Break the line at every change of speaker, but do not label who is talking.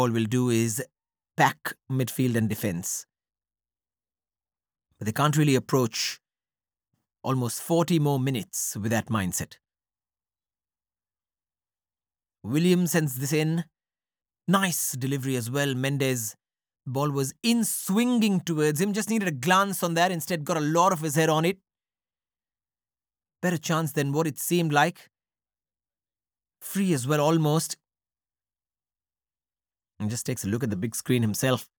all will do is pack midfield and defense. But they can't really approach almost 40 more minutes with that mindset. Williams sends this in. Nice delivery as well. Mendes. Ball was in swinging towards him. Just needed a glance on that. Instead got a lot of his head on it. Better chance than what it seemed like. Free as well almost. And just takes a look at the big screen himself.